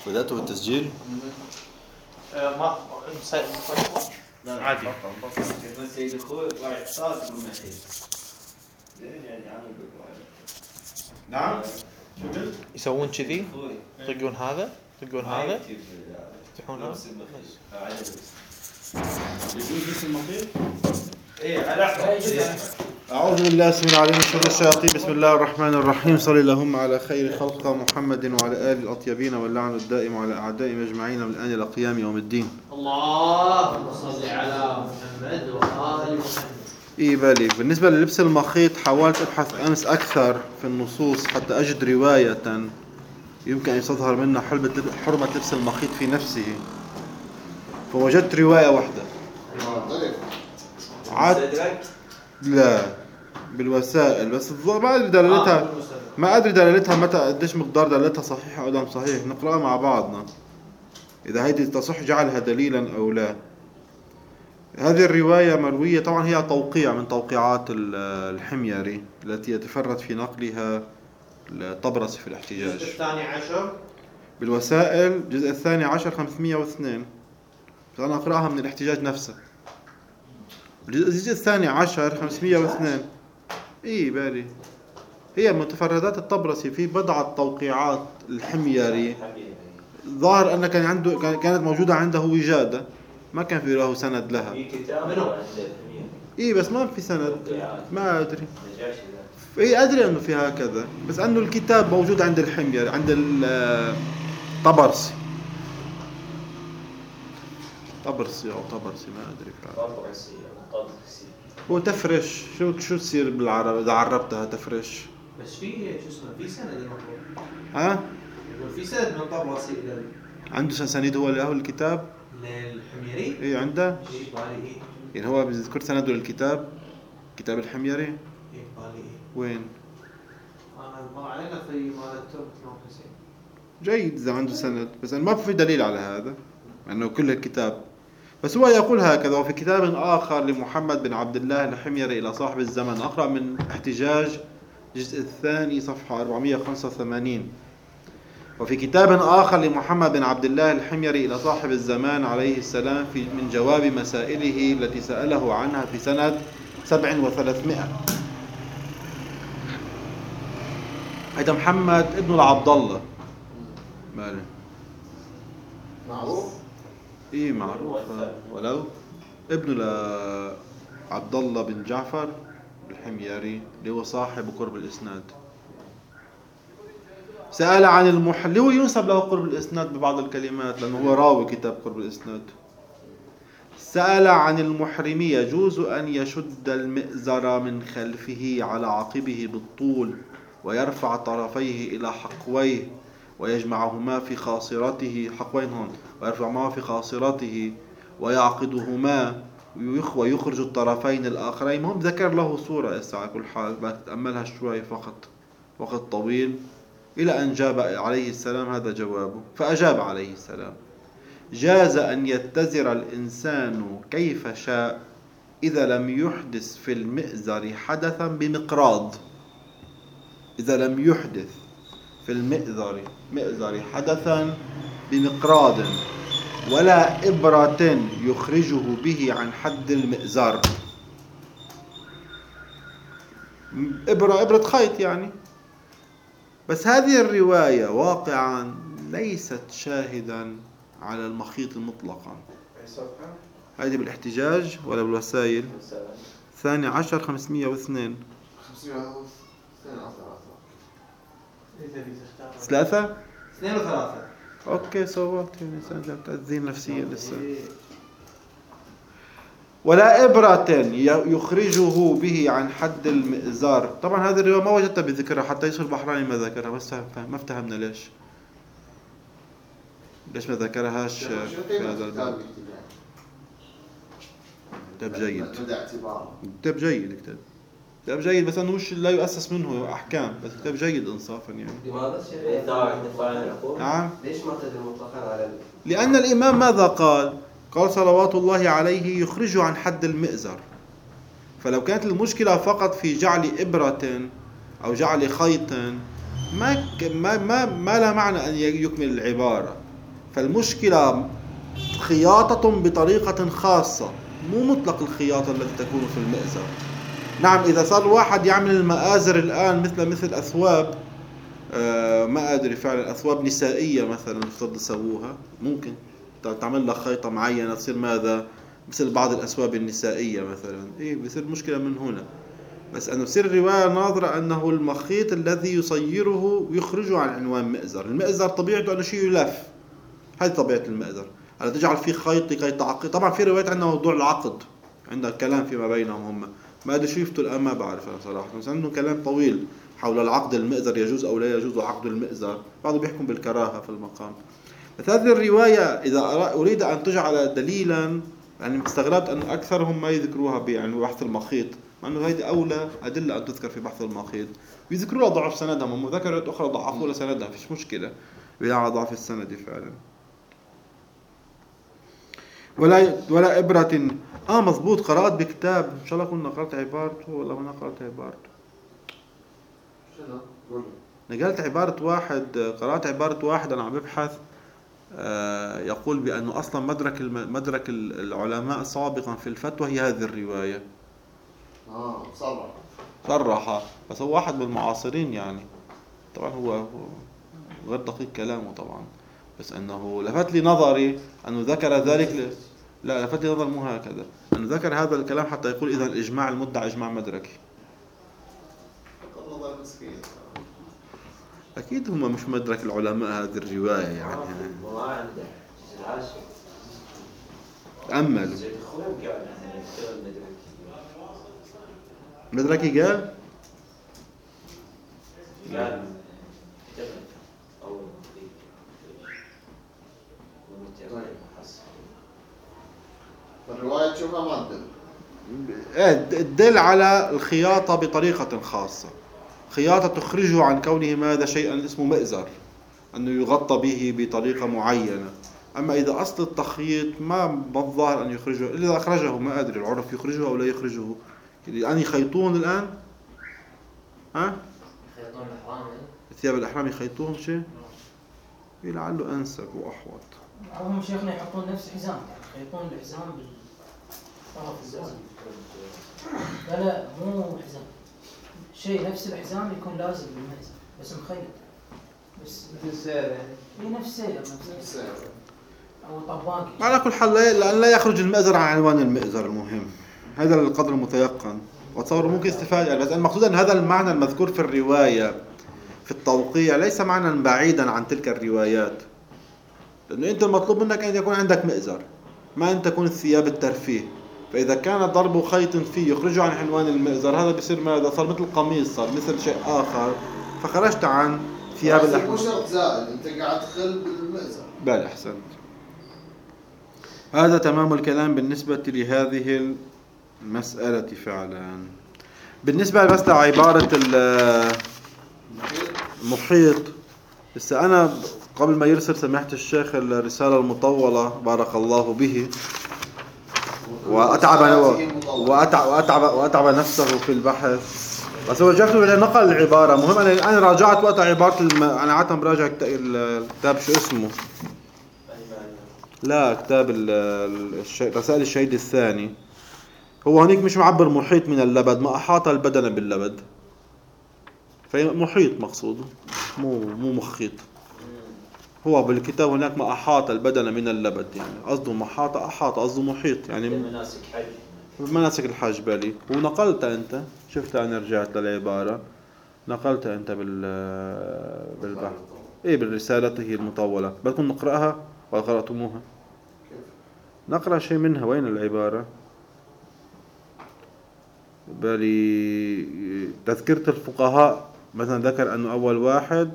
بدأتوا بالتسجيل؟ ما عادي. نعم. يسوون كذي، يطقون هذا، يطقون هذا، يفتحون هذا. أعوذ بالله السميع العليم من شر الشياطين. بسم الله الرحمن الرحيم. صلى اللهم على خير خلق محمد وعلى آله الأطيبين واللعن الدائم على أعدائهم أجمعين من الآن إلى قيام يوم الدين. اللهم صل على محمد وآل محمد. بالي بالنسبة للبس المخيط حاولت أبحث أمس أكثر في النصوص حتى أجد رواية يمكن أن يستظهر منها حرمة لبس المخيط في نفسه، فوجدت رواية واحدة. لا بالوسائل، بس ما أدري دلالتها، متى قديش مقدار دلالتها صحيحة أو لا صحيح. نقرأها مع بعضنا إذا هيدي تصح جعلها دليلا أو لا. هذه الرواية مروية، طبعا هي توقيع من توقيعات الحميري التي يتفرد في نقلها الطبرسي في الاحتجاج. الجزء الثاني عشر بالوسائل، الجزء الثاني عشر 502. أنا أقرأها من الاحتجاج نفسه. الجزء الثاني عشر 502. بالي هي متفردات الطبرسي في بضعة توقيعات الحميري. ظاهر أن كانت موجودة عنده وجادة، ما كان في له سند لها. بس ما في سند، ما أدري. أدري أنه في هكذا، بس أنه الكتاب موجود عند الحميري، عند الطبرسي. طبرسي أو طبرسي ما أدري. هو تفرش، شو تصير بالعربي إذا عربتها تفرش؟ بس في في سند المفروض. في سند من طبرسي إلى عنده سند هو له الكتاب للحميري. عنده. يعني هو بذكر سنده للكتاب، كتاب الحميري. وين؟ أنا ما علينا في مال التربة الموحسين. جيد إذا عنده سند، بس ما في دليل على هذا أنه كل الكتاب. بس هو يقول هكذا: وفي كتاب آخر لمحمد بن عبد الله الحميري إلى صاحب الزمن. أقرأ من احتجاج الجزء الثاني صفحة 485. وفي كتاب آخر لمحمد بن عبد الله الحميري إلى صاحب الزمان عليه السلام من جواب مسائله التي سأله عنها في سنة 700. هذا محمد ابن العبد الله ماله معروف. معروف، ولو ابن عبد الله بن جعفر الحميري اللي هو صاحب قرب الإسناد. سأل عن اللي هو ينسب له قرب الإسناد ببعض الكلمات لأنه هو راوي كتاب قرب الإسناد. سأل عن المحرم يجوز أن يشد المئزر من خلفه على عقبه بالطول ويرفع طرفيه إلى حقويه ويجمعهما في خاصرته، حقوين هون، ويرفعهما في خاصرته ويعقدهما ويخرج الطرفين الآخرين. هم ذكر له صورة على كل حال، بتأملها شوي فقط، وقت طويل، إلى أن جاب عليه السلام هذا جوابه. فأجاب عليه السلام: جاز أن يتزر الإنسان كيف شاء إذا لم يحدث في المئزر حدثا بمقراض. إذا لم يحدث في المئزر حدثا بمقراض ولا إبرة يخرجه به عن حد المئزر. إبرة خيط يعني. بس هذه الرواية واقعا ليست شاهدا على المخيط مطلقا. هذه بالاحتجاج ولا بالوسائل؟ ثاني عشر 502. 3 2 و3. اوكي صوت يعني تأذين نفسية لسه. ولا إبرة يخرجه به عن حد المئزار. طبعا هذه الرواية ما وجدتها بذكرها، حتى يوسف البحراني ما ذكرها، بس ما افتهمنا ليش ما ذكرهاش في هذا الباب. كتاب جيد، كتاب جيد بس أنه مش لا يؤسس منه أحكام، بس كتاب جيد إنصافا يعني. لماذا نعم. ليش ما تدري مطلقا على لأن الإمام ماذا قال صلوات الله عليه: يخرج عن حد المئزر. فلو كانت المشكلة فقط في جعل إبرة أو جعل خيط ما لا معنى أن يكمل العبارة. فالمشكلة خياطة بطريقة خاصة، مو مطلق الخياطة التي تكون في المئزر. نعم إذا صار واحد يعمل المآزر الآن مثل أثواب، ما أدري فعلا أثواب نسائية مثلا يفترض يسووها، ممكن تعمل لها خيطة معينة تصير ماذا مثل بعض الأثواب النسائية مثلا، إيه بيصير مشكلة من هنا. بس أنه تصير الرواية ناظرة أنه المخيط الذي يصيره ويخرجه عن عنوان مئزر. المئزر طبيعته أنه شيء يلف، هذه طبيعة المئزر، على تجعل فيه خيط لكي تعقد. طبعا في روايات عندنا موضوع العقد، عندك كلام فيما بينهم هم، ما أدري شو يفتوا الآن ما بعرف أنا صراحة، بس عندهم كلام طويل حول العقد المئزر يجوز أو لا يجوز عقد المئزر، بعضهم بيحكم بالكراهة في المقام. بس هذه الرواية إذا أريد أن تجعل دليلا، يعني استغربت أن أكثرهم ما يذكروها يعني بحث المخيط، مع أنه هذه أولى أدلة أن تذكر في بحث المخيط، ويذكروها ضعف سندها، هم ذكرت أخرى ضعفوا لسندها، فيش مشكلة بيع ضعف السند فعلا. ولا إبرة. مضبوط، قرأت بكتاب، إن شاء الله كنا قرأت عبارته ولا ما قرأت عبارته. نقلت عبارة واحد، قرأت عبارة واحد أنا عم ببحث، يقول بأنه أصلا مدرك العلماء سابقا في الفتوى هي هذه الرواية. صرح، بس هو واحد من المعاصرين يعني، طبعا هو غير دقيق كلامه طبعا، بس أنه لفت لي نظري أنه ذكر ذلك لا لفت لي نظر مو هكذا، أنه ذكر هذا الكلام حتى يقول إذا الإجماع المدعى إجماع مدركي. أكيد هم مش مدرك العلماء هذه الرواية يعني. تأملوا. مدركي قال الرواية تشوفها ما تدل على الخياطة بطريقة خاصة، خياطة تخرجه عن كونه ماذا شيئا اسمه مئزر، أنه يغطى به بطريقة معينة. أما إذا أصل التخييط ما الظاهر أن يخرجه، إذا أخرجه ما أدري العرف يخرجه أو لا يخرجه. الآن يخيطون الآن يخيطون الأحرام، ثياب الأحرام يخيطون شيء لعله أنسب وأحوط. هم شيخنا يحطون نفس حزام، يعني يخيطون الحزام بالطرف الزاوية. لا مو حزام، شيء نفس الحزام يكون لازم بالمئزر بس مخيط، بس مثل السير يعني. نفس السير أو طباقي. على كل حال لأن لا يخرج المئزر عن عنوان المئزر، المهم هذا القدر المتيقن، وتصور ممكن استفادة. بس المقصود أن هذا المعنى المذكور في الرواية في التوقيع ليس معنى بعيدا عن تلك الروايات، لأنه أنت المطلوب منك أن يكون عندك مئزر، ما أن تكون الثياب الترفيه. فإذا كان ضرب خيط فيه يخرجه عن عنوان المئزر، هذا بيصير ماذا؟ صار مثل قميص، صار مثل شيء آخر، فخرجت عن ثياب الأحرام. مو شرط زائد، أنت قاعد تخل بالمئزر. بل أحسنت. هذا تمام الكلام بالنسبة لهذه المسألة فعلا. بالنسبة بس لعبارة المحيط، لسه أنا قبل ما يرسل سماحة الشيخ الرسالة المطولة بارك الله به، وأتعب نفسه في البحث، بس هو جاءته نقل العبارة. مهم أنا راجعت وقت عبارة أنا عادة براجع الكتاب شو اسمه، لا كتاب رسائل الشهيد الثاني. هو هناك مش معبر محيط من اللبد، ما أحاط البدن باللبد، فمحيط مقصوده مو مخيط. هو بالكتاب هناك ما أحاط البدن من اللبد، يعني قصده أحاط قصده محيط، يعني مناسك الحج بالي. ونقلت أنت، شفت أنا رجعت للعبارة، نقلت أنت بالبحث بالرسالته المطولة. بدكم نقرأها ولا قرأتموها؟ نقرأ شيء منها. وين العبارة؟ بالي تذكرة الفقهاء مثلا ذكر أنه أول واحد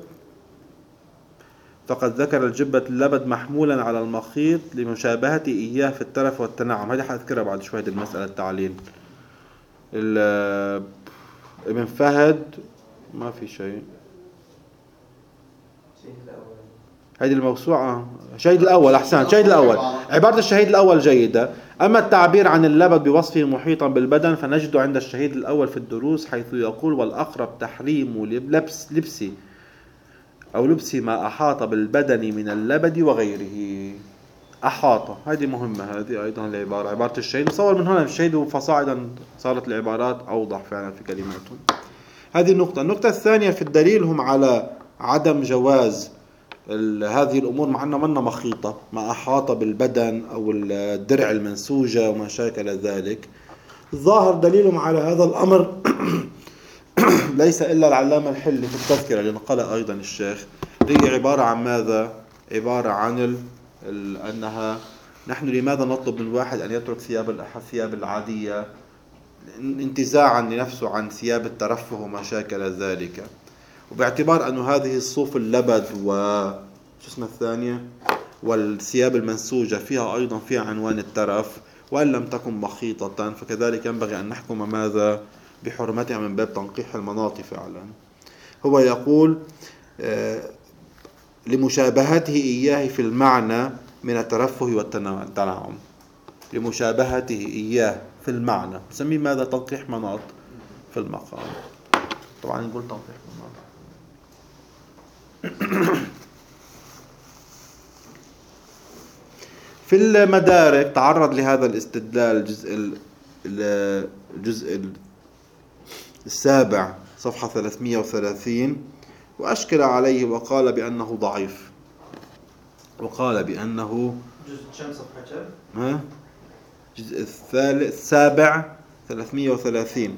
فقد ذكر الجبة اللبد محمولا على المخيط لمشابهته إياه في الترف والتنعم. هذه حأذكرها بعد شوية المسألة التعليل. ابن فهد ما في شيء. هذه الموسوعة شهيد الأول، أحسن شهيد الأول. عبارة الشهيد الأول جيدة. أما التعبير عن اللبد بوصفه محيطا بالبدن فنجد عند الشهيد الأول في الدروس حيث يقول والأقرب تحريم لبس أو لبس ما أحاط بالبدن من اللبد وغيره. أحاط، هذه مهمة، هذه أيضا العبارة، عبارة الشهيد مصور من هنا الشهيد، وفصاعدا صارت العبارات أوضح فعلا في كلماتهم. هذه النقطة الثانية في الدليل هم على عدم جواز هذه الأمور مع أنها منا مخيطة، ما أحاط بالبدن أو الدرع المنسوجة وما شاكل ذلك. الظاهر دليلهم على هذا الأمر ليس إلا العلامة الحلي في التذكرة اللي نقلها أيضا الشيخ، هي عبارة عن ماذا؟ عبارة عن أنها نحن لماذا نطلب من واحد أن يترك الثياب العادية انتزاعا لنفسه عن ثياب الترفه وما شاكل ذلك، وباعتبار أن هذه الصوف اللبد الثانية والثياب المنسوجة أيضا فيها عنوان الترف، وأن لم تكن مخيطة فكذلك ينبغي أن نحكم ماذا؟ بحرمتها من باب تنقيح المناط فعلا. هو يقول لمشابهته إياه في المعنى من الترفه والتنعم، لمشابهته إياه في المعنى نسميه ماذا؟ تنقيح مناط في المقام. طبعا نقول تنقيح مناط. في المدارك تعرض لهذا الاستدلال الجزء السابع صفحة 330 وأشكل عليه وقال بأنه ضعيف، وقال بأنه جزء كم صفحة كم؟ الجزء السابع 330.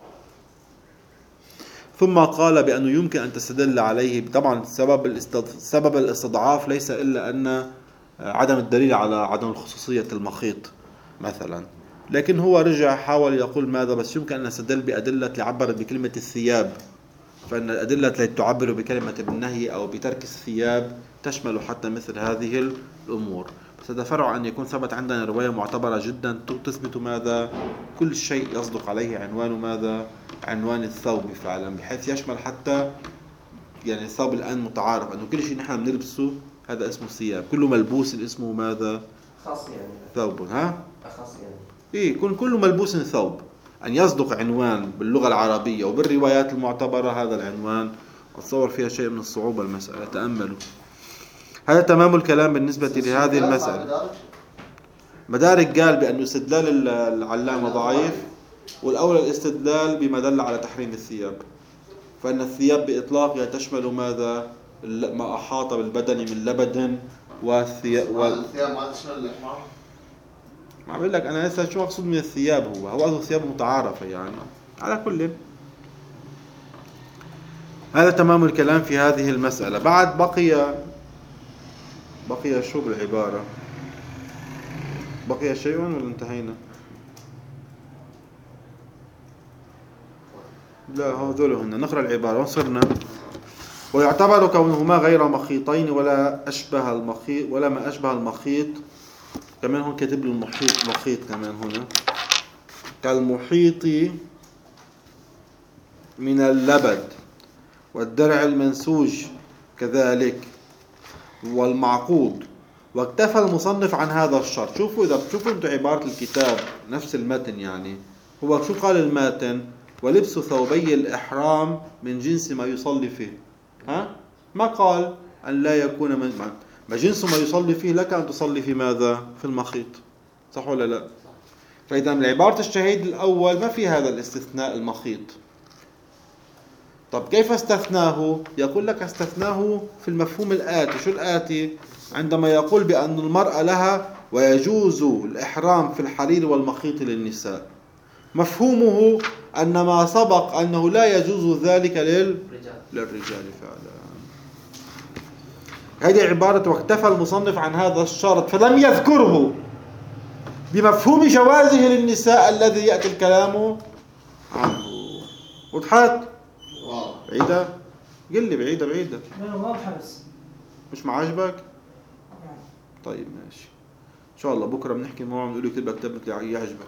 ثم قال بأنه يمكن أن تستدل عليه. طبعا سبب الاستضعاف ليس إلا أن عدم الدليل على عدم الخصوصية المخيط مثلا، لكن هو رجع حاول يقول ماذا؟ بس يمكن أن نستدل بأدلة عبرت بكلمة الثياب، فإن الأدلة التي تعبر بكلمة بالنهي أو بترك الثياب تشمل حتى مثل هذه الأمور. بس هذا فرع أن يكون ثبت عندنا رواية معتبرة جدا تثبت ماذا؟ كل شيء يصدق عليه عنوان ماذا؟ عنوان الثوب فعلا، بحيث يشمل حتى يعني الثوب الآن متعارف أنه كل شيء نحن بنلبسه هذا اسمه ثياب، كله ملبوس اسمه ماذا؟ خاص يعني ثوب. أخص يعني إيه، كله ملبوس ثوب. أن يصدق عنوان باللغة العربية وبالروايات المعتبرة هذا العنوان أتصور فيها شيء من الصعوبة المسألة. تأملوا، هذا تمام الكلام بالنسبة لهذه المسألة. مدارك قال بأن استدلال العلامة ضعيف، والأول الاستدلال بما دل على تحريم الثياب، فإن الثياب بإطلاقها تشمل ماذا؟ ما أحاط بالبدن من لبد والثياب الثياب ما تشمل الإحمار. ما بقول لك أنا لسه شو أقصد من الثياب، هو ثياب متعارفة يعني. على كل هذا تمام الكلام في هذه المسألة. بعد بقي شو بالعبارة؟ بقي شيء ولا انتهينا؟ لا هذول هن. نقرأ العبارة وصرنا. ويعتبر كونهما غير مخيطين ولا أشبه المخيط ولا ما أشبه المخيط. كمان هون كاتب له المحيط، مخيط كمان هنا، كالمحيط من اللبد والدرع المنسوج كذلك والمعقود. واكتفى المصنف عن هذا الشرط. شوفوا إذا بتشوفوا أنتم عبارة الكتاب نفس المتن، يعني هو شو قال الماتن؟ ولبس ثوبي الإحرام من جنس ما يصلي فيه. ما قال أن لا يكون ما جنس ما يصلي فيه لك أن تصلي في ماذا؟ في المخيط، صح ولا لا؟ فإذا من عبارة الشهيد الأول ما في هذا الاستثناء المخيط. طب كيف استثناه؟ يقول لك استثناه في المفهوم الآتي. شو الآتي؟ عندما يقول بأن المرأة لها ويجوز الإحرام في الحرير والمخيط للنساء، مفهومه أن ما سبق أنه لا يجوز ذلك للرجال فعلا. هذه عبارة واكتفى المصنف عن هذا الشرط فلم يذكره بمفهوم جوازه للنساء الذي يأتي الكلام عنه. وضحت؟ بعيدة؟ قل لي بعيدة. لا واضحة بس مش معاجبك؟ طيب ماشي، إن شاء الله بكرة بنحكي معه بنقول له اكتب لك كتاب يعجبك.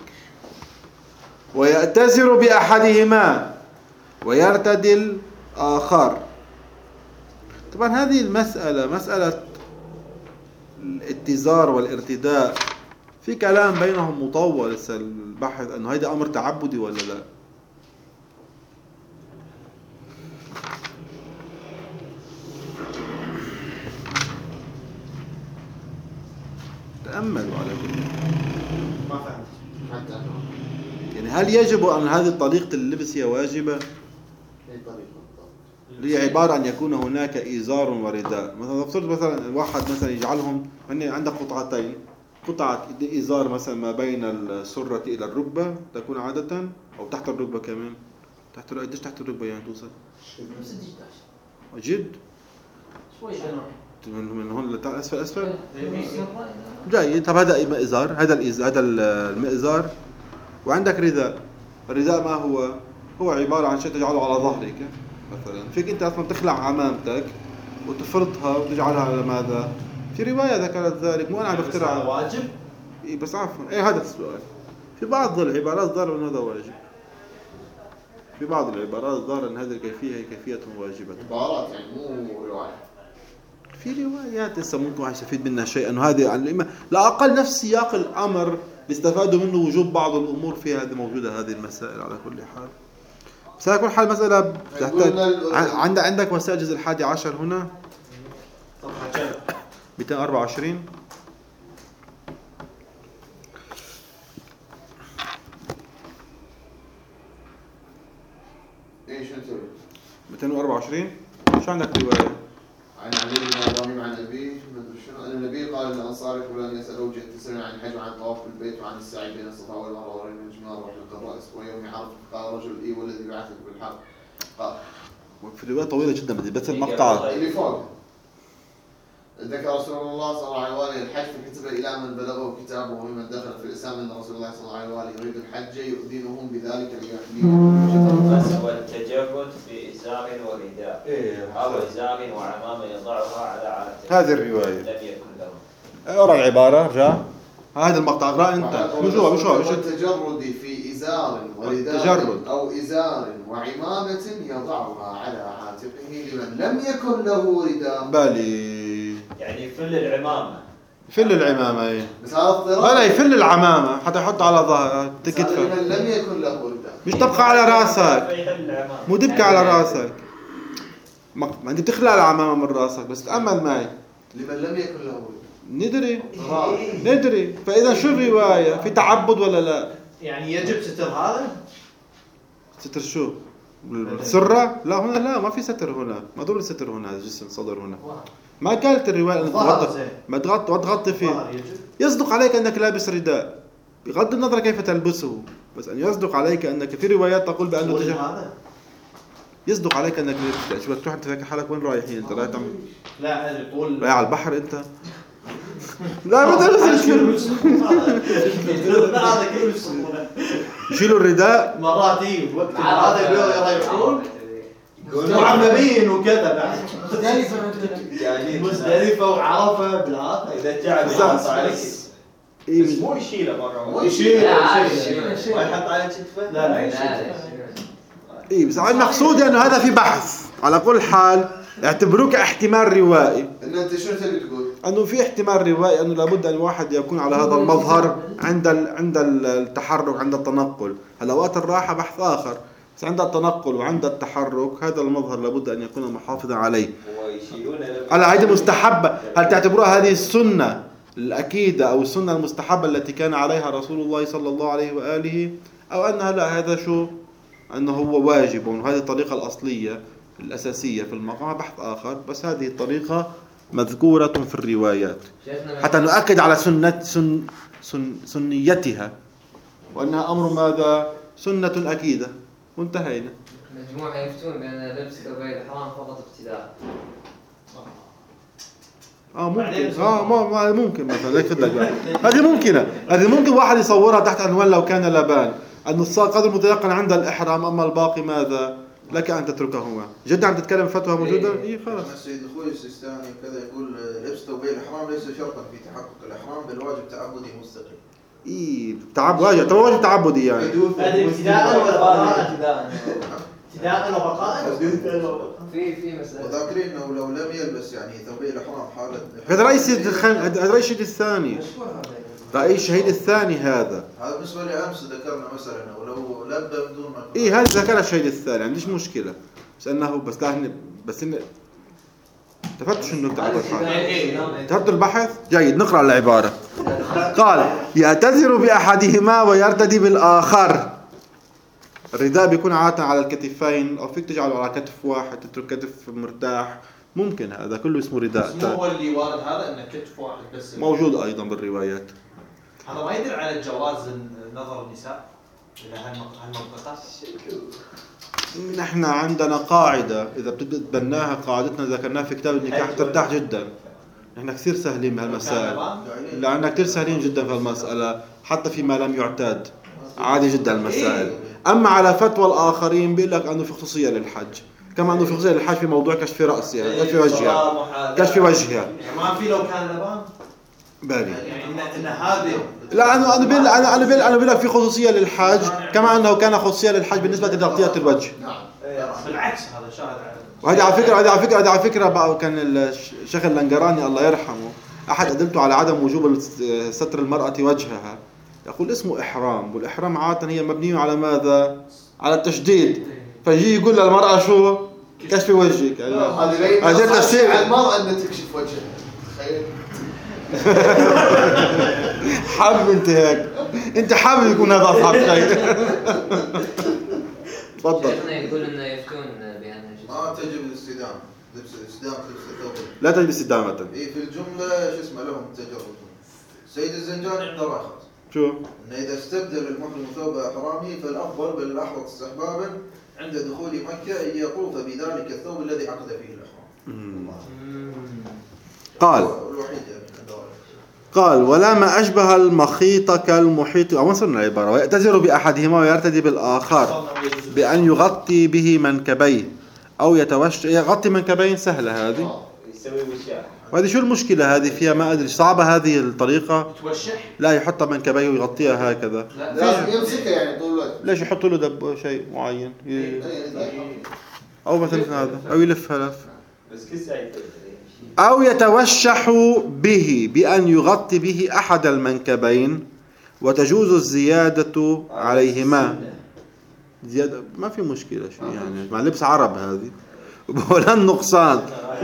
ويأتزر بأحدهما ويرتدي الآخر. طبعا هذه المسألة مسألة الاتزار والارتداء في كلام بينهم مطول البحث أنه هذا أمر تعبدي ولا لا. تأملوا على كل حال. ما فهمت. حتى أنا. يعني هل يجب أن هذه طريقة اللبس هي واجبة؟ أي طريقة بالضبط. هي عبارة أن يكون هناك إزار ورداء. مثلا نفترض مثلا الواحد مثلا يجعلهم عندك قطعتين، قطعة إزار مثلا ما بين السرة إلى الركبة تكون عادة، أو تحت الركبة كمان. قديش تحت الركبة يعني توصل؟ بس 11 جد؟ شوي من هون لأسفل أسفل؟ إيه. جيد. طب هذا مئزار، هذا المئزار، وعندك رداء. الرداء ما هو؟ هو عبارة عن شيء تجعله على ظهرك مثلا. فيك أنت أصلا تخلع عمامتك وتفرطها وتجعلها على ماذا؟ في رواية ذكرت ذلك، مو أنا عم بخترعها. واجب؟ إيه بس عفوا، إيه هذا السؤال. في بعض العبارات ظهر أن هذا واجب. في بعض العبارات ظهر أن هذه الكيفية هي كيفية واجبة. عبارات يعني مو رواية. في روايات لسه ممكن واحد يستفيد منها شيء، انه هذه عن الإمام لا اقل نفس سياق الامر بيستفادوا منه وجود بعض الامور فيها هذه موجوده هذه المسائل على كل حال. بس على كل حال مساله بتحتاج عندك مسائل الجزء 11 هنا صفحة كم؟ 224. ايش انت تقول؟ 224 شو عندك روايه؟ عن علي بن ابراهيم عن ابيه مدري شنو ان النبي قال للانصار يقولون يسالوا وجهه تسالون عن الحج وعن الطواف بالبيت وعن السعي بين الصفا والمروه ورمي الجمار وحلق الراس ويوم عرفه. قال رجل اي والذي بعثك بالحق. قال في روايه طويله جدا بس المقطع اللي فوق ذكر رسول الله صلى الله عليه واله الحج فكتب الى من بلغه كتابه ومن دخل في الاسلام ان رسول الله صلى الله عليه واله يريد الحج يؤذنهم بذلك ليحميهم. والتجرد بإزار ورداء أو إزار وعمامة يضعها على عاتقه. هذه الروايه لم يكن له. اقرا العباره ارجع. هذا المقطع اقرا انت. شو التجرد في ازار ورداء او ازار وعمامه يضعها على عاتقه لمن لم يكن له رداء. بالي يعني فل العمامة. فل العمامه ايه. بس هذا اضطراب. بلا يفل العمامه حتى يحط على ظهر كتفه. لمن لم يكن له رداء. مش تبقى على راسك، مو تبكي على راسك. ما انت بتخلع العمامه من راسك. بس تامل معي. لمن لم يكن له رداء. ندري. فاذا شو الروايه؟ في تعبد ولا لا؟ يعني يجب ستر هذا؟ ستر شو؟ السره؟ لا هنا لا، ما في ستر هنا. ما ضروري ستر هنا. جسم صدر هنا. ما قالت الروايه ان تغطي، ما تغطي فيه. يصدق عليك انك لابس رداء بغض النظر كيف تلبسه، بس ان يصدق عليك انك في روايات تقول بانه هذا يصدق عليك انك شو بدك تروح انت فاكر حالك وين رايحين؟ انت رايح تعمل لا هذا طول رايح على البحر انت؟ لا ما تلبس هذا كله يصير يشيلوا الرداء مرات اي وقت هذا اليوم يريحون معممين وكذا مزدلفه وعرفه بالعاده إذا تعب يحط عليك. بس مو يشيله مرة. مو يشيله ما يحط على كتفه. لا اي بس المقصود انه هذا في بحث. على كل حال اعتبروه كاحتمال روائي. ان انت شو تبي تقول؟ انه في احتمال روائي انه لابد ان الواحد يكون على هذا المظهر عند التحرك، عند التنقل. هلا وقت الراحه بحث اخر، بس عند التنقل وعند التحرك هذا المظهر لابد ان يكون محافظا عليه. هلا هذه مستحبه. هل تعتبروها هذه السنه الاكيده او السنه المستحبه التي كان عليها رسول الله صلى الله عليه واله، او انها لا هذا شو انه هو واجب وهذه الطريقه الاصليه الاساسيه في المقام؟ بحث اخر. بس هذه الطريقه مذكوره في الروايات حتى نؤكد على سنيتها وانها امر ماذا؟ سنه اكيده. وانتهينا. مجموعة يفتون بأن لبس ثوبي الإحرام فقط ابتداء. ممكن. ما ممكن مثلا هذه ممكنه. هذه ممكن واحد يصورها تحت عنوان لو كان لبان أن القدر متيقن عند الإحرام، أما الباقي ماذا؟ لك أن تتركهما. جدا عم تتكلم فتوى موجودة؟ إيه خلاص. السيد الخوي السيستاني كذا يقول لبس ثوبي الإحرام ليس شرطا في تحقق الإحرام بل واجب تعبدي مستقل. إيه واجب تعبدي يعني. هذا ابتداء ولا بقاء؟ ابتداء ولا بقاء؟ في مسألة. وذاكرين أنه لو لم يلبس يعني ثوبي الإحرام حالة. هذا رأي الشهيد الثاني. رأي الشهيد الثاني هذا. هذا بالنسبة لي أمس ذكرنا مثلا أنه لو لبى بدون ما. إيه هذا ذكر الشهيد الثاني، عنديش مشكلة. بس أنه بس إن تفتش إنه تعبد حالك. تهدوا البحث. جيد نقرأ العبارة. قال يعتذر بأحدهما ويرتدي بالآخر. الرداء بيكون عادة على الكتفين، أو فيك تجعله على كتف واحد تترك كتف مرتاح، ممكن هذا كله اسمه رداء. بس مو هو اللي وارد هذا انه كتف واحد بس. موجود أيضا بالروايات. هذا ما يدل على جواز نظر النساء الى هالمنطقه. نحن عندنا قاعدة إذا بتتبناها، قاعدتنا ذكرناها في كتاب النكاح ترتاح جدا. نحن كثير سهلين بهالمسائل، لأننا كثير سهلين جدا في المسألة، حتى فيما لم يعتاد عادي جدا المسائل. أما على فتوى الآخرين بيقول لك أنه في خصوصية للحج، كما أنه في خصوصية للحج في موضوع كشف رأسها، كشف وجهها، كشف وجهها. ما في لو كان لبان بالي يعني ان هذه لا أنا بقول لك في خصوصية للحج، كما أنه كان خصوصية للحج بالنسبة لتغطية الوجه. نعم. بالعكس هذا شاهد على. وهذه على فكرة بقى كان الشيخ اللنقراني الله يرحمه أحد أدلته على عدم وجوب ستر المرأة وجهها، يقول اسمه إحرام، والإحرام عادة هي مبنية على ماذا؟ على التشديد. فيجي يقول للمرأة شو؟ كشف وجهك. هذا تفسير على المرأة أن تكشف وجهها. تخيل. حابب أنت هيك، أنت حابب يكون هذا أصعب شيء. تفضل. شيخنا يقول إنه يفتون بأن ما تجب الاستدامة، استدامة الثوب. لا تجب استدامة. إيه في الجملة شو اسمه لهم تجرب. سيد الزنجاني عنده رخص. شو؟ إنه إذا استبدل المحرم ثوب إحرامه فالأفضل بل الأحوط استحبابا عند دخول مكة أن يطوف بذلك الثوب الذي عقد فيه الإحرام. قال ولا ما أشبه المخيط كالمحيط، أو وصلنا العبارة، ويأتذر بأحدهما ويرتدي بالآخر بأن يغطي به منكبيه أو يغطي منكبين. سهلة هذه، يسوي وشاح. وهذه شو المشكلة هذه فيها؟ ما أدري، صعبة هذه الطريقة. توشح؟ لا يحط منكبيه ويغطيها هكذا. لا يمسكها يعني طول الوقت. ليش يحطوا له دب شيء معين أو مثلا هذا، أو يلفها لف، بس كل ساعة أو يتوشح به بأن يغطي به أحد المنكبين، وتجوز الزيادة عليهما. زيادة ما في مشكلة شيء يعني، مع لبس عرب هذه. ولا النقصان.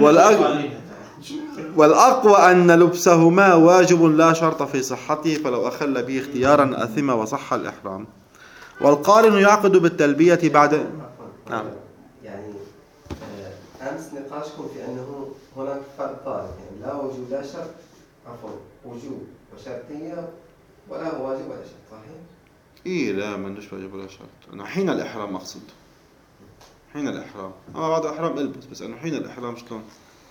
والأقوى أن لبسهما واجب لا شرط في صحته، فلو أخل به اختيارا أثم وصح الإحرام. والقارن يعقد بالتلبية بعد. نعم. يعني أمس نقاشكم في أنه هناك فرق طارئ، يعني لا وجوب لا شرط، عفوا وجوب وشرطية، ولا هو واجب ولا شرط، صحيح؟ إيه لا ما عندوش واجب ولا شرط. أنا حين الإحرام أقصد، حين الإحرام. أما بعد الإحرام ألبس، بس أنه حين الإحرام شلون؟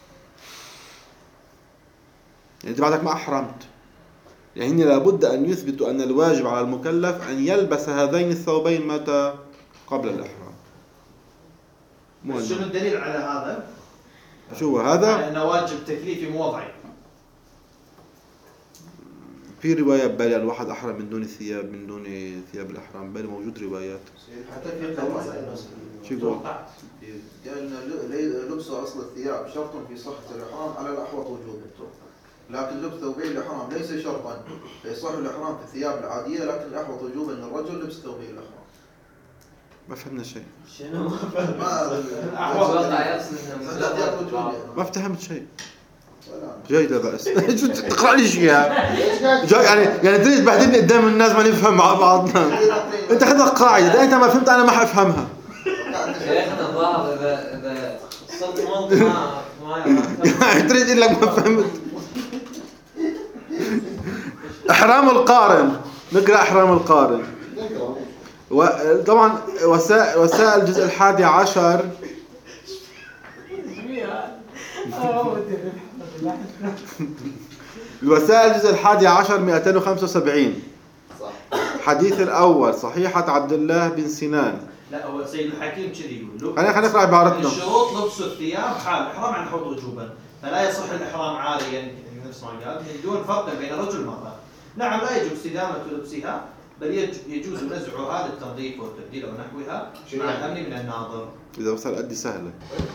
يعني أنت بعدك ما أحرمت، يعني لابد أن يثبتوا أن الواجب على المكلف أن يلبس هذين الثوبين متى؟ قبل الإحرام. شنو الدليل على هذا؟ شو هذا؟ على أنه واجب تكليفي مو وضعي. في رواية بالي الواحد أحرم من دون ثياب الإحرام، بالي موجود روايات. حتى في قواعد شو يقول؟ لأن لبس أصل الثياب شرط في صحة الإحرام على الأحوط وجوبا، لكن لبس ثوبي الإحرام ليس شرطا يصح الإحرام في الثياب العادية، لكن الأحوط وجوبا للرجل لبس ثوبي الإحرام. ما فهمنا شيء. شنو ما ما افتهمت شيء. جاي لا بأس. شو تقرأ لي شيء جاي يعني تريد بعدين قدام الناس ما نفهم مع بعضنا. أنت خذ قاعدة، أنت ما فهمت أنا ما حفهمها. شيخنا الظاهر إذا الصوت ما تريد إنك ما فهمت. إحرام القارن، نقرأ إحرام القارن. وطبعا وسائل الجزء 11 الوسائل الجزء 11 275. صح. حديث الأول صحيحة عبد الله بن سنان. لا هو سيد الحكيم كذي يقول. خلينا نقرأ عبارتنا. الشروط لبس الثياب حال الإحرام عن حوض وجوبا، فلا يصح الإحرام عاريا نفس ما قال من دون فرق بين رجل والمرأة. نعم لا يجوز استدامة لبسها، بل يجوز نزعها للتنظيف والتبديل أو نحوها مع الأمن من الناظر. إذا وصل قد سهلة.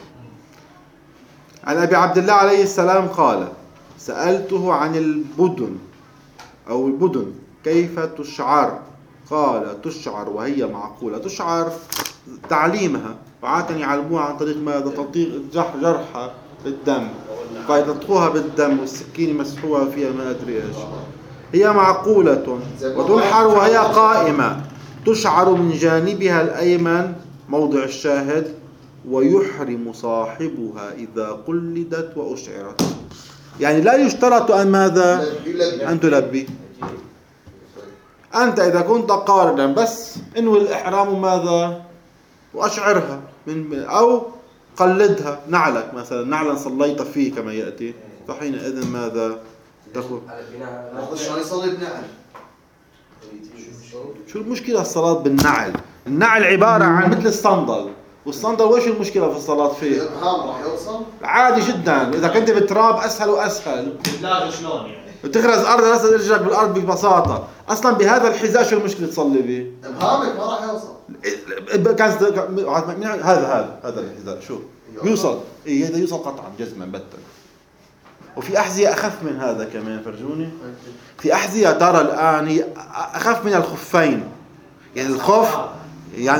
عن أبي عبد الله عليه السلام قال: سألته عن البدن أو البدن كيف تشعر؟ قال: تشعر وهي معقولة. تشعر تعليمها، وعادة يعلموها عن طريق ماذا؟ تطيق جرحها بالدم، فيطلقوها بالدم والسكين مسحوها فيها ما أدري إيش. هي معقولة وتنحر وهي قائمة، تشعر من جانبها الأيمن موضع الشاهد، ويحرم صاحبها إذا قلدت وأشعرت. يعني لا يشترط أن ماذا؟ أن تلبي. أنت إذا كنت قارنا بس انوي الإحرام ماذا؟ وأشعرها أو قلدها، نعلك مثلا، نعلا صليت فيه كما يأتي، فحينئذ ماذا تقول؟ شلون يصلي بنعل؟ شو المشكلة الصلاة بالنعل؟ النعل عبارة عن مثل الصندل، والصندل وش المشكلة في الصلاة فيه؟ الإبهام راح يوصل؟ عادي جدا، إذا كنت بالتراب أسهل وأسهل. لا شلون يعني؟ وتغرز أرض راسك رجلك بالأرض ببساطة، أصلا بهذا الحذاء شو المشكلة تصلي به؟ إبهامك ما راح يوصل. هذا الحذاء شو؟ يوصل، إيه هذا يوصل قطعا جزما بتا. وفي أحذية أخف من هذا كمان، فرجوني. في أحذية ترى الآن هي أخف من الخفين، يعني الخف يعني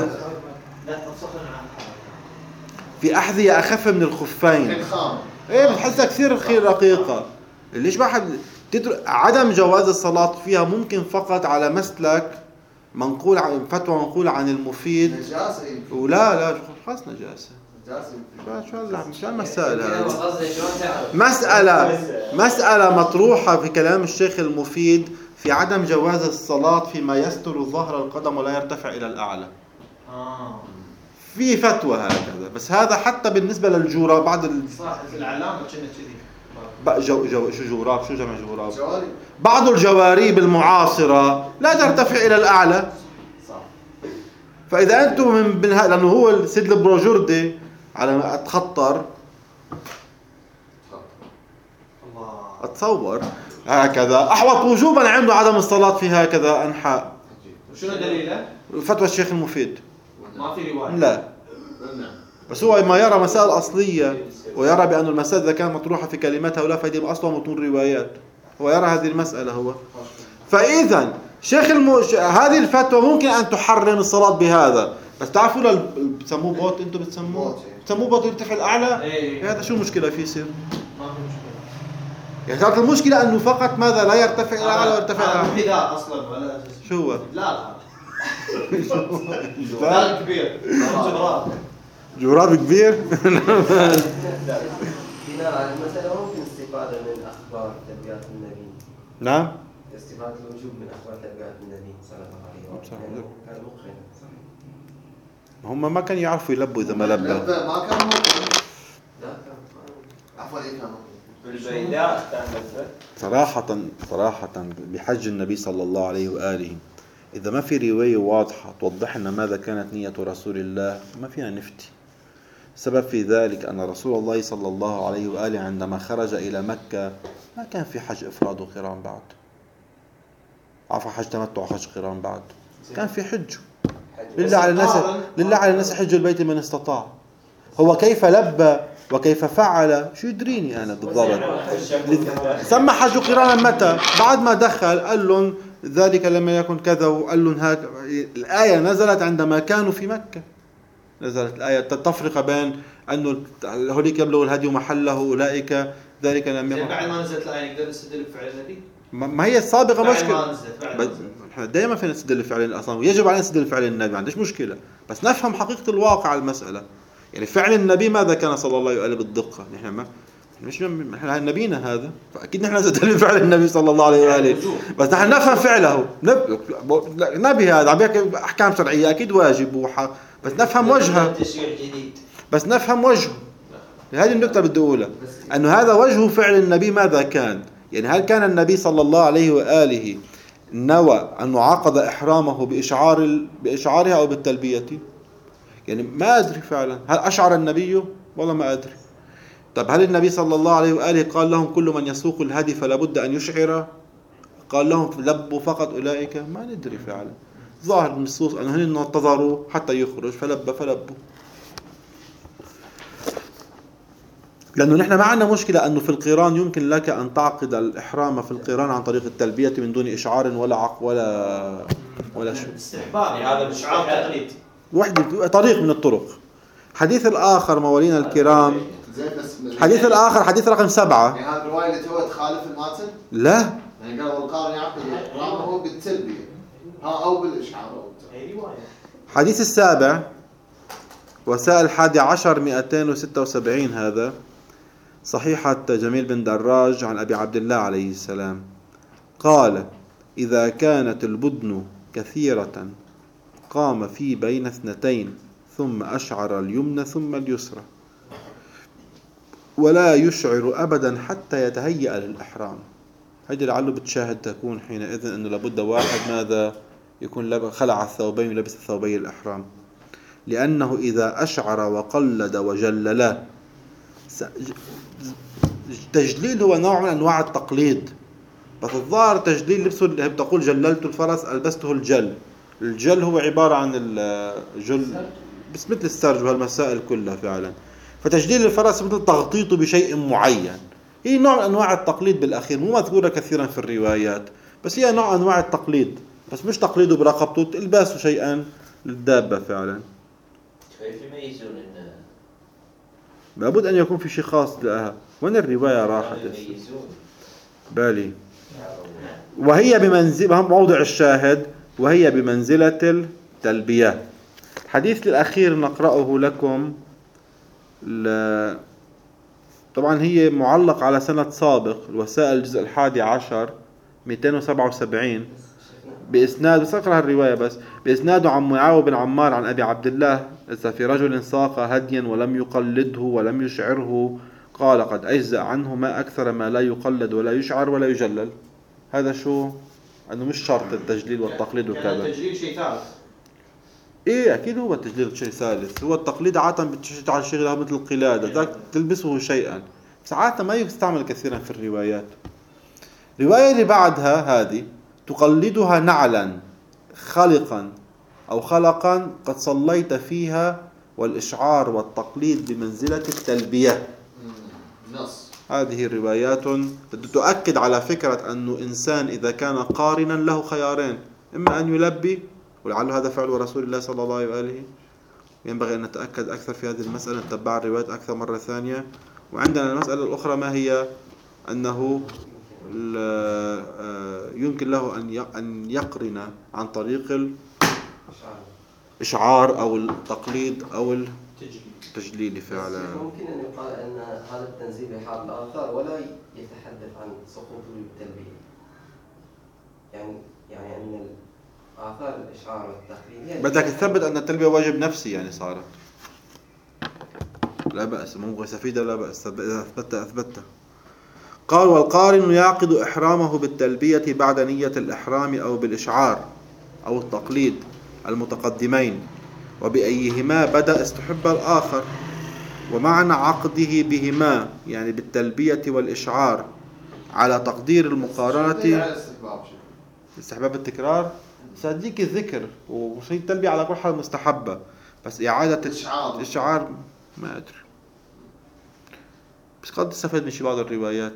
في أحذية أخف من الخفين. إيه بتحسها كثير خير رقيقة. ليش ما حد عدم جواز الصلاة فيها ممكن فقط على مسلك منقول عن فتوى منقولة عن المفيد. نجاسة لا خلاص نجاسة. شو المسائل هذه؟ مسألة مطروحة في كلام الشيخ المفيد في عدم جواز الصلاة فيما يستر ظهر القدم ولا يرتفع إلى الأعلى. في فتوى هكذا، بس هذا حتى بالنسبة للجوراب بعد صح العلامة كنا كذي. شو جوراب؟ شو جمع جوراب؟ بعض الجواريب المعاصرة لا ترتفع إلى الأعلى. فإذا أنتم من لأنه هو السيد البروجردي على ما أتخطر أتصور هكذا أحوط وجوبا عنده عدم الصلاة في هكذا أنحاء. وشنو دليله؟ فتوى الشيخ المفيد. ما في رواية. لا. بس هو ما يرى مسائل أصلية ويرى بأن المسائل إذا كانت مطروحة في كلماتها ولا فائدة أصلا مطون روايات، هو يرى هذه المسألة هو. فإذا هذه الفتوى ممكن أن تحرم الصلاة بهذا، بس تعرفوا بتسموه بوت، أنتم بتسموه بوت يرتفع الأعلى. إيه. هذا شو المشكلة فيه يصير؟ ما في مشكلة. يعني كانت المشكلة أنه فقط ماذا لا يرتفع إلى الأعلى ويرتفع إلى الأعلى. حذاء أصلا ولا شو هو؟ لا كبير. جراب كبير. بناء على المسألة ممكن استفادة من أخبار تبعات النبي. نعم. استفادة الوجوب من أخبار تبعات النبي صلى الله عليه وسلم. كان مقرن. هم ما كانوا يعرفوا يلبوا إذا ما لبوا. ما كان ممكن. لا كان. عفوا إيه كان بالبيداء كان لبة. صراحة بحج النبي صلى الله عليه وآله إذا ما في رواية واضحة توضح لنا ماذا كانت نية رسول الله ما فينا نفتي. السبب في ذلك أن رسول الله صلى الله عليه وآله عندما خرج إلى مكة ما كان في حج إفراد وقران بعد، عفوا حج تمتع وحج قران بعد، كان في حج لله على الناس حج البيت من استطاع. هو كيف لبى وكيف فعل شو يدريني أنا بالضبط. سمى حج قرانا متى؟ بعد ما دخل قال لهم ذلك لما يكن كذا، وقال لهم الآية نزلت عندما كانوا في مكة. نزلت الآية التفرقة بين أنه هوليك يبلغ الهدي محله أولئك ذلك لم يكن. بعد ما نزلت الآية نقدر نستدل بفعل النبي؟ ما هي السابقة مشكلة. بعد دائما فينا نستدل بفعل أصلا، ويجب علينا نستدل بفعل النبي، ما عندش مشكلة، بس نفهم حقيقة الواقع المسألة. يعني فعل النبي ماذا كان صلى الله عليه وآله بالدقة؟ نحن نبينا هذا، فأكيد نحن نستدل بفعل النبي صلى الله عليه وآله، بس نحن نفهم فعله. نبي هذا عم يحكي أحكام شرعية أكيد واجب بس نفهم وجهه. بس نفهم وجهه. هذه النقطة بدي أقولها، أنه هذا وجه فعل النبي ماذا كان. يعني هل كان النبي صلى الله عليه وآله نوى أنه عقد إحرامه بإشعارها أو بالتلبية؟ يعني ما أدري فعلا هل أشعر النبي والله ما أدري. طب هل النبي صلى الله عليه وآله قال لهم كل من يسوق الهدي فلا بد أن يشعر؟ قال لهم لبوا فقط أولئك؟ ما ندري فعلا. ظاهر النصوص أنه هن انتظروا حتى يخرج فلبوا. لأنه نحن ما عندنا مشكلة أنه في القران يمكن لك أن تعقد الإحرام في القران عن طريق التلبية من دون إشعار ولا شيء. استحباب هذا بشعار تقليد. واحد طريق من الطرق. حديث الآخر موالينا الكرام، حديث الآخر حديث رقم 7. يعني هذه الرواية اللي توها تخالف الماتن؟ لا يعني قال والقارن يعقد إحرامه بالتلبية أو بالإشعار. هي رواية. حديث السابع وسائل 11/276 هذا صحيحة جميل بن دراج عن أبي عبد الله عليه السلام قال: إذا كانت البدن كثيرة قام في بين اثنتين ثم أشعر اليمنى ثم اليسرى ولا يشعر أبدا حتى يتهيأ للإحرام. هذه لعله بتشاهد تكون حينئذ أنه لابد واحد ماذا يكون خلع الثوبين ولبس الثوبين الإحرام، لأنه إذا أشعر وقلد وجلل، التجليل هو نوع من أنواع التقليد، بس الظاهر تجليل لبسه بتقول جللت الفرس ألبسته الجل. الجل هو عبارة عن الجل بس مثل السرج وهالمسائل كلها فعلا. فتجليل الفرس مثل تغطيته بشيء معين، هي نوع من أنواع التقليد بالأخير، مو مذكورة كثيرا في الروايات، بس هي نوع من أنواع التقليد، بس مش تقليده برقبته، الباسه شيئا للدابة فعلا. كيف يميزون إن لابد أن يكون في شيء خاص لها. وين الرواية راحت؟ بالي. وهي بمنزل موضع الشاهد، وهي بمنزلة التلبية. الحديث الأخير نقرأه لكم طبعا هي معلق على سنة سابق، الوسائل الجزء 11 277 بإسناد، بس أقرأ الرواية بس، بإسناده عن معاوية بن عمار عن أبي عبد الله: إذا في رجل ساق هديا ولم يقلده ولم يشعره قال: قد أجزأ عنه ما أكثر ما لا يقلد ولا يشعر ولا يجلل. هذا شو؟ أنه مش شرط التجليل والتقليد وكذا. كان التجليل شيء ثالث. إيه أكيد هو التجليد شيء ثالث، هو التقليد عادة بتشجع الشغلة مثل القلادة، ذاك تلبسه شيئا، ساعات ما يستعمل كثيرا في الروايات. الرواية اللي بعدها هذه تقلدها نعلا خلقا أو خلقا قد صليت فيها، والإشعار والتقليد بمنزلة التلبية. نص. هذه الروايات تؤكد على فكرة أنه إنسان إذا كان قارنا له خيارين: إما أن يلبي، ولعل هذا فعل رسول الله صلى الله عليه وآله. ينبغي أن نتأكد أكثر في هذه المسألة، نتبع الروايات أكثر مرة ثانية. وعندنا المسألة الأخرى ما هي؟ أنه يمكن له أن يقرن عن طريق الإشعار أو التقليد أو التجليل فعلا. ممكن أن يقال أن هذا التنزيل بحال الآثار ولا يتحدث عن سقوط التلبية، يعني أن آثار الإشعار والتقليد بدك تثبت أن التلبية واجب نفسي، يعني صارت لا بأس، مو سفيدة لا بأس إذا أثبتها. قال: والقارن يعقد إحرامه بالتلبية بعد نية الإحرام أو بالإشعار أو التقليد المتقدمين، وبأيهما بدأ استحب الآخر. ومعنى عقده بهما يعني بالتلبية والإشعار على تقدير المقارنة استحباب التكرار، سأديك الذكر وشيء التلبية على كل حال مستحبة، بس إعادة الإشعار ما أدري، بس قد استفاد من بعض الروايات.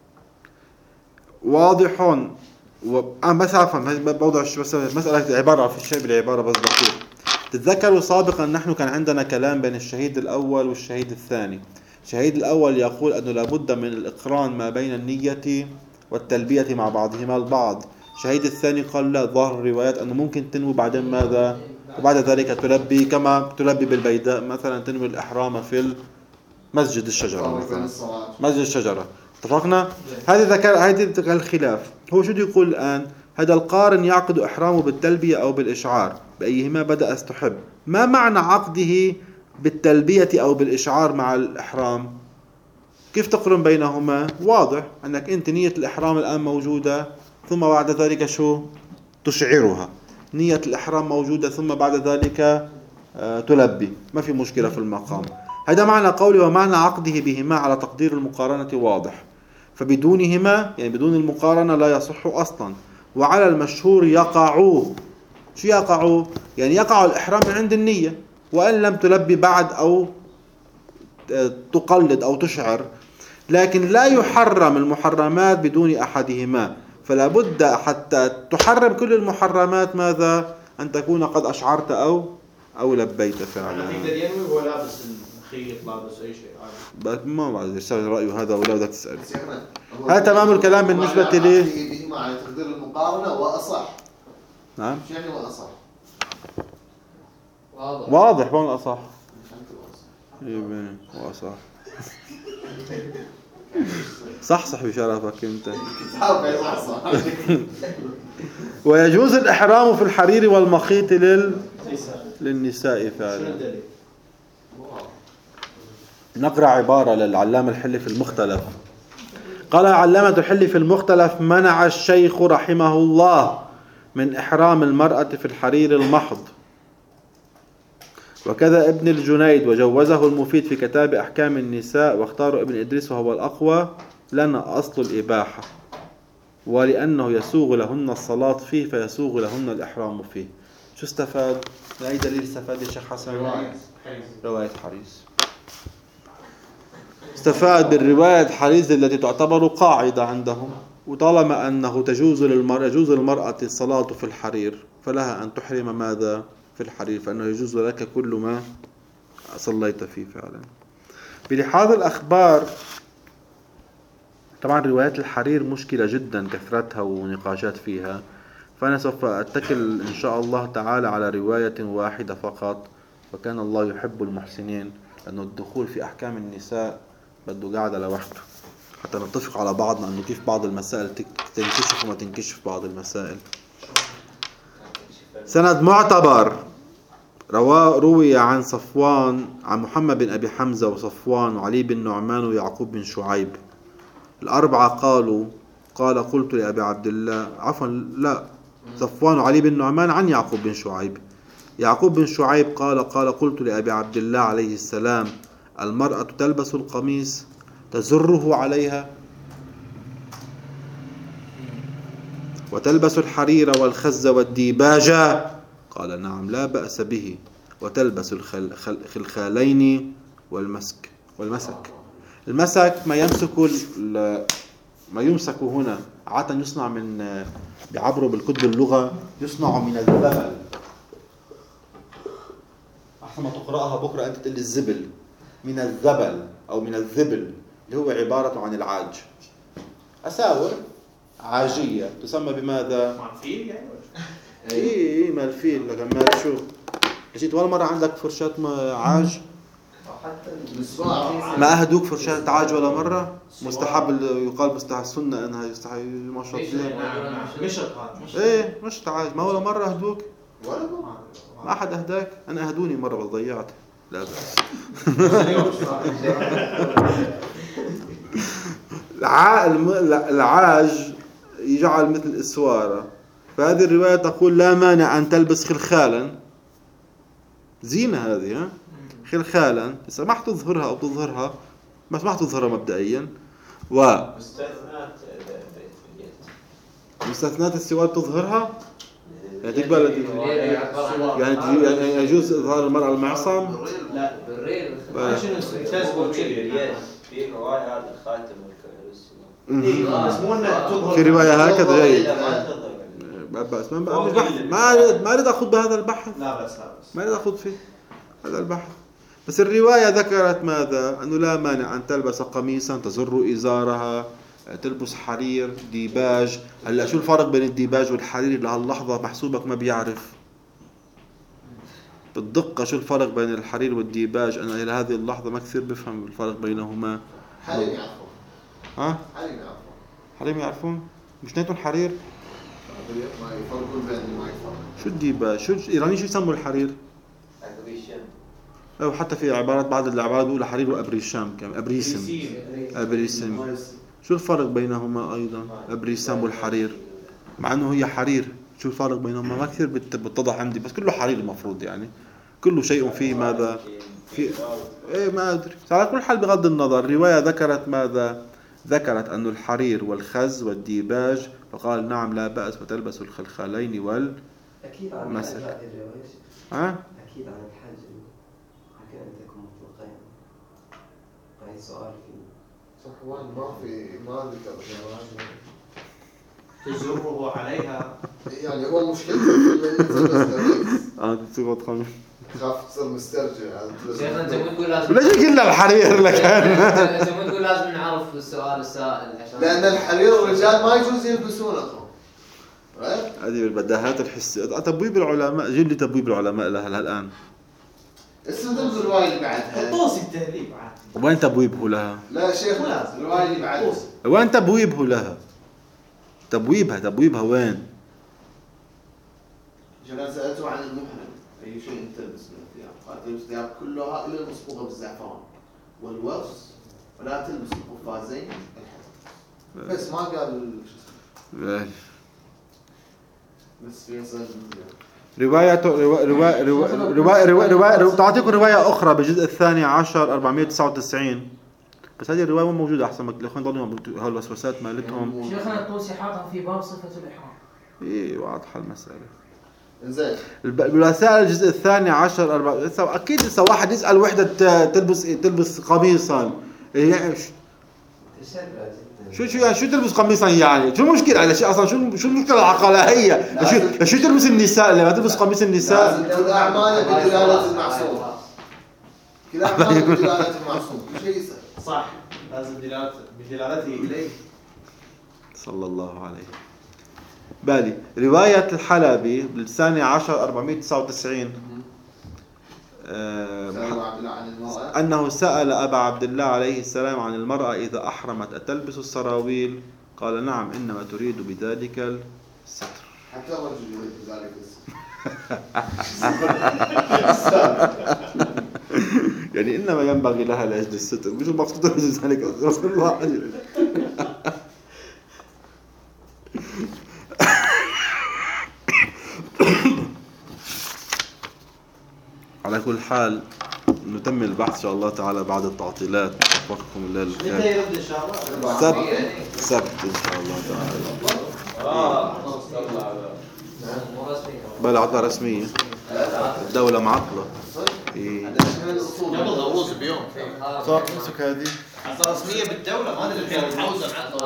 واضح. أنا بس أفهم موضوع بس مسألة عبارة في الشيء بالعبارة بس دقيق. تتذكروا سابقا نحن كان عندنا كلام بين الشهيد الأول والشهيد الثاني. الشهيد الأول يقول أنه لابد من الإقران ما بين النية والتلبية مع بعضهما البعض. الشهيد الثاني قال لا، ظاهر الروايات أنه ممكن تنوي بعدين ماذا؟ وبعد ذلك تلبي كما تلبي بالبيداء مثلا، تنوي الإحرام في مسجد الشجرة مثلا، مسجد الشجرة. اتفقنا؟ هذه الخلاف. هو شو يقول الآن؟ هذا القارن يعقد إحرامه بالتلبية أو بالإشعار، بأيهما بدأ استحب. ما معنى عقده بالتلبية أو بالإشعار مع الإحرام؟ كيف تقرن بينهما؟ واضح أنك أنت نية الإحرام الآن موجودة، ثم بعد ذلك شو؟ تشعرها. نية الإحرام موجودة، ثم بعد ذلك تلبي، ما في مشكلة في المقام. هذا معنى قولي ومعنى عقده بهما على تقدير المقارنة واضح. فبدونهما يعني بدون المقارنة لا يصح أصلا. وعلى المشهور يقعوا. شو يقعوا؟ يعني يقع الإحرام من عند النية، وإن لم تلبي بعد أو تقلد أو تشعر، لكن لا يحرم المحرمات بدون أحدهما. فلا بد حتى تحرم كل المحرمات ماذا؟ أن تكون قد أشعرت أو لبيت فعلا. يقدر ينوي وهو لابس خيط لابس اي شيء عادي. ما بعرف يشتغل رأيه هذا ولا بدك تسأل. بس يا أحمد، هو هذا تمام الكلام بالنسبة معنى لي. عقله بهما على تقدير المقارنة وأصح. نعم. شو يعني وأصح؟ واضح وين أصح؟ وأصح. صح بشرفك أنت. ويجوز الإحرام في الحرير والمخيط للنساء فعلا. نقرأ عبارة للعلامة الحلي في المختلف. قال علامة الحلي في المختلف: منع الشيخ رحمه الله من إحرام المرأة في الحرير المحض، وكذا ابن الجنيد، وجوزه المفيد في كتاب أحكام النساء، واختار ابن إدريس وهو الأقوى لنا أصل الإباحة، ولأنه يسوغ لهن الصلاة فيه فيسوغ لهن الإحرام فيه. شو استفاد؟ أي دليل استفاد يا شيخ حسن؟ رواية حريز. استفاد بالرواية حريز التي تعتبر قاعدة عندهم، وطالما أنه يجوز للمرأة الصلاة في الحرير فلها أن تحرم ماذا؟ في الحرير، فإنه يجوز لك كل ما صليت فيه فعلا. بلحاظ الأخبار، طبعا روايات الحرير مشكلة جدا كثرتها ونقاشات فيها، فأنا سوف أتكل إن شاء الله تعالى على رواية واحدة فقط، وكان الله يحب المحسنين، لأنه الدخول في أحكام النساء بده قاعدة لوحده حتى نتفق على بعضنا أنه كيف بعض المسائل تنكشف وما تنكشف بعض المسائل. سند معتبر روي عن صفوان، عن محمد بن أبي حمزة وصفوان وعلي بن نعمان ويعقوب بن شعيب، الأربعة قال قلت لأبي عبد الله، صفوان وعلي بن نعمان عن يعقوب بن شعيب. يعقوب بن شعيب قال قلت لأبي عبد الله عليه السلام: المرأة تلبس القميص تزره عليها وتلبس الحرير والخز والديباج؟ قال: نعم لا بأس به، وتلبس الخلخالين والمسك. المسك ما يمسك هنا عادة يصنع من، بيعبروا بالكتب اللغة، يصنع من الزبل. أحسن ما تقرأها بكرة أنت تقول الزبل، من الزبل أو من الذبل، اللي هو عبارة عن العاج. أساور عاجية تسمى بماذا؟ مع الفيل يعني؟ إيه ما الفيل، لكن ما شو جيت ولا مرة عندك فرشاة عاج؟ ما أهدوك فرشاة عاج ولا مرة؟ مستحب، يقال مستحب سنة أنها يستحب مشط فيها. مشط إيه مشط عاج، ما ولا مرة أهدوك؟ ما أحد أهداك؟ أنا أهدوني مرة بس ضيعت. لا بأس. العاج يجعل مثل الإسوارة، فهذه الرواية تقول: لا مانع أن تلبس خلخالا، زينة هذه، خلخالا سمحت تظهرها أو تظهرها، ما سمحت تظهرها مبدئيا. مستثنات السوار تظهرها، يعني تقبل يعني يجوز إظهار المرأة المعصم؟ لا بالريل في رواية هذا خاتم في رواية هكذا جيد. بس ما أريد أخذ بهذا البحث. لا بس ما أريد أخذ فيه هذا البحث. بس الرواية ذكرت ماذا؟ أنه لا مانع أن تلبس قميصا تزر إزارها، تلبس حرير، ديباج. هلا شو الفرق بين الديباج والحرير؟ لهاللحظة محسوبك ما بيعرف بالدقة شو الفرق بين الحرير والديباج. أنا إلى هذه اللحظة ما كثير بفهم الفرق بينهما. حريم يعرفون. ها؟ حريم يعرفون. حريم يعرفون؟ مش نيتهم حرير؟ ما يفرقون بين ما يفرق. شو الديباج؟ شو الإيرانيين شو يسموا الحرير؟ أو حتى في عبارات، بعض العبارات بيقولوا حرير وأبريشام، كم أبريسم. شو الفرق بينهما أيضا؟ أبريسام والحرير، مع أنه هي حرير. شو الفرق بينهما؟ ما كثير بتتضح عندي، بس كله حرير المفروض، يعني كل شيء فيه ماذا؟ في إيه ما أدري. على كل حال بغض النظر، الرواية ذكرت ماذا؟ ذكرت أن الحرير والخز والديباج، فقال: نعم لا بأس، وتلبس الخلخالين أكيد عن والمسك. أكيد عن الحج ممكن أن تكون مطلقين. هاي سؤال فيه صفوان ما ذكر تزره عليها، يعني هو مشكلته في تسقط خمس. خاف تصير مسترجع. شيخ انت مو تقول لازم ليش كلها الحرير لكان؟ انت مو تقول لازم نعرف السؤال السائل عشان لأن الحرير الرجال ما يجوز يلبسونه. هذه بالبداهات الحسية. تبويب العلماء، جيب لي تبويب العلماء لها الآن. استخدم الرواية اللي بعدها. طوسي التهذيب عاد. وين تبويبه لها؟ لا شيخ الرواية اللي بعدها. وين تبويبه لها؟ تبويبها وين؟ أنا سألته عن المحرم أي شيء تلبس من الثياب؟ قال تلبس الثياب كلها إلا المصبوغة بالزعفران والوص، ولا تلبس القفازين الحزام. بس ما قال شو اسمه. بس في مسألة تعطيكم رواية أخرى بالجزء الثاني عشر 499. بس هذه الرواية مو موجودة. أحسن ما الأخوان ضلوا هالوسوسات مالتهم. شيخنا الطوسي حاطها في باب صفة الإحرام. إيه واضحة المسألة. إنزين. الرسائل الجزء الثاني عشر أكيد لسه واحد يسأل وحدة تلبس قميصا. يعني شو تلبس قميصا يعني؟ شو المشكلة على شيء أصلا؟ شو المشكلة العقلائية؟ شو تلبس النساء لما تلبس قميص النساء؟ كل أعماله بدلالة المعصوم. كل أعماله بدلالة المعصوم. شيء يسأل. صح. لازم بدلالته إليه. صلى الله عليه. بالي رواية الحلبي بالثاني عشر 499 أنه سأل أبا عبد الله عليه السلام عن المرأة إذا أحرمت أتلبس السراويل؟ قال نعم إنما تريد بذلك الستر. حتى الرجل يريد بذلك الستر. يعني إنما ينبغي لها لأجل الستر، مش المقصود لأجل ذلك رسول الله. على كل حال نتم البحث إن شاء الله تعالى بعد التعطيلات. وفقكم الله الخير. متى يرد إن شاء الله؟ سبت إن شاء الله تعالى. مو رسمي. بلا عطلة رسمية. الدولة معطلة. إيه. قبل ضروس بيوم. صار تمسك هذه. رسمية بالدولة ما ندري فيها محوزة.